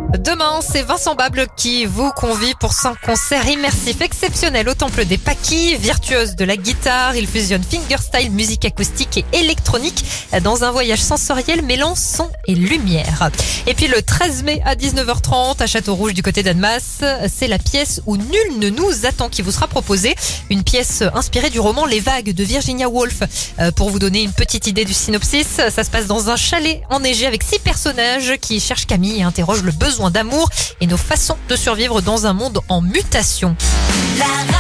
Demain, c'est Vincent Bable qui vous convie pour son concert immersif exceptionnel au Temple des Paquis. Virtuose de la guitare, il fusionne fingerstyle, musique acoustique et électronique dans un voyage sensoriel mêlant son et lumière. Et puis le 13 mai à 19h30 à Château-Rouge du côté d'Annemasse, c'est la pièce où nul ne nous attend qui vous sera proposée. Une pièce inspirée du roman Les Vagues de Virginia Woolf. Pour vous donner une petite idée du synopsis, ça se passe dans un chalet enneigé avec 6 personnages qui cherchent Camille et interrogent le besoin d'amour et nos façons de survivre dans un monde en mutation.